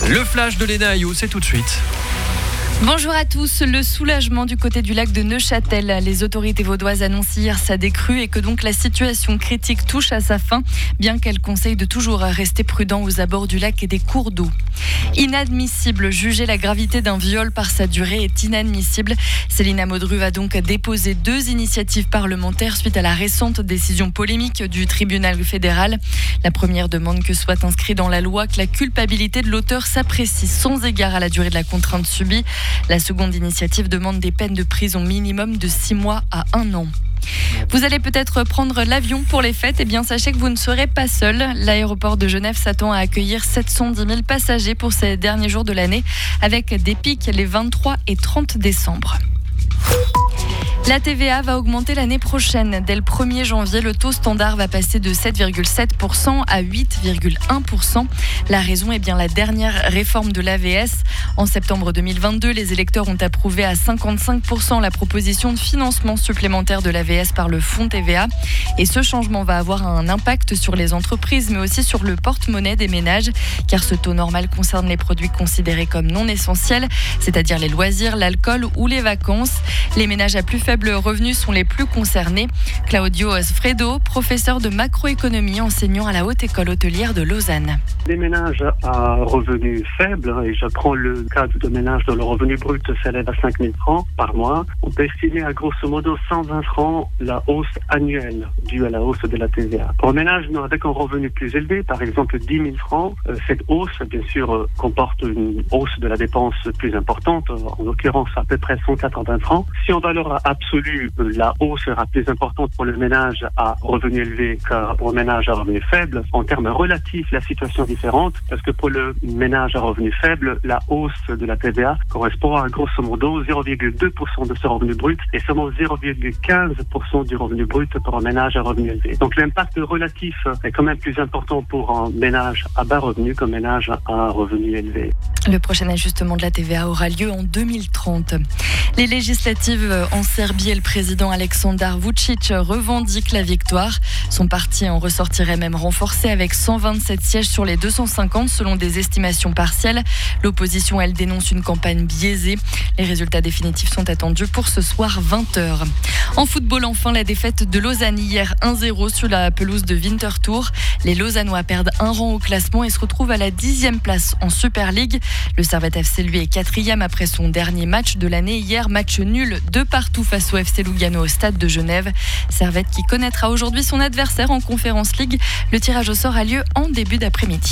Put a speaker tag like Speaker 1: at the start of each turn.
Speaker 1: Le flash de Léna Ayou, c'est tout de suite.
Speaker 2: Bonjour à tous. Le soulagement du côté du lac de Neuchâtel. Les autorités vaudoises annoncent hier sa décrue et que donc la situation critique touche à sa fin, bien qu'elles conseillent de toujours rester prudent aux abords du lac et des cours d'eau. Inadmissible. Juger la gravité d'un viol par sa durée est inadmissible. Céline Amodru va donc déposer 2 initiatives parlementaires suite à la récente décision polémique du tribunal fédéral. La première demande que soit inscrit dans la loi que la culpabilité de l'auteur s'apprécie sans égard à la durée de la contrainte subie. La seconde initiative demande des peines de prison minimum de 6 mois à 1 an. Vous allez peut-être prendre l'avion pour les fêtes. Eh bien, sachez que vous ne serez pas seul. L'aéroport de Genève s'attend à accueillir 710 000 passagers pour ces derniers jours de l'année, avec des pics les 23 et 30 décembre. La TVA va augmenter l'année prochaine. Dès le 1er janvier, le taux standard va passer de 7,7% à 8,1%. La raison est bien la dernière réforme de l'AVS. En septembre 2022, les électeurs ont approuvé à 55% la proposition de financement supplémentaire de l'AVS par le fonds TVA. Et ce changement va avoir un impact sur les entreprises, mais aussi sur le porte-monnaie des ménages, car ce taux normal concerne les produits considérés comme non essentiels, c'est-à-dire les loisirs, l'alcool ou les vacances. Les ménages à plus faible revenus sont les plus concernés. Claudio Sfredo, professeur de macroéconomie enseignant à la Haute École hôtelière de Lausanne.
Speaker 3: Les ménages à revenus faibles, et je prends le cas de ménages dont le revenu brut s'élève à 5 000 francs par mois, on peut estimer à grosso modo 120 francs la hausse annuelle due à la hausse de la TVA. Pour un ménage avec un revenu plus élevé, par exemple 10 000 francs, cette hausse, bien sûr, comporte une hausse de la dépense plus importante, en l'occurrence à peu près 180 francs. Si en valeur absolue, la hausse sera plus importante pour le ménage à revenu élevé que pour le ménage à revenu faible. En termes relatifs, la situation est différente, parce que pour le ménage à revenu faible, la hausse de la TVA correspond à grosso modo 0,2% de ce revenu brut et seulement 0,15% du revenu brut pour un ménage à revenu élevé. Donc l'impact relatif est quand même plus important pour un ménage à bas revenu qu'un ménage à revenu élevé.
Speaker 2: Le prochain ajustement de la TVA aura lieu en 2030. Les législatives en Serbie et le président Aleksandar Vučić revendiquent la victoire. Son parti en ressortirait même renforcé avec 127 sièges sur les 250 selon des estimations partielles. L'opposition, elle, dénonce une campagne biaisée. Les résultats définitifs sont attendus pour ce soir 20h. En football, enfin, la défaite de Lausanne hier 1-0 sur la pelouse de Winterthur. Les Lausannois perdent un rang au classement et se retrouvent à la 10e place en Super League. Le Servette FC, lui, est 4e après son dernier match de l'année. Hier, match nul de partout face au FC Lugano au stade de Genève. Servette qui connaîtra aujourd'hui son adversaire en Conference League. Le tirage au sort a lieu en début d'après-midi.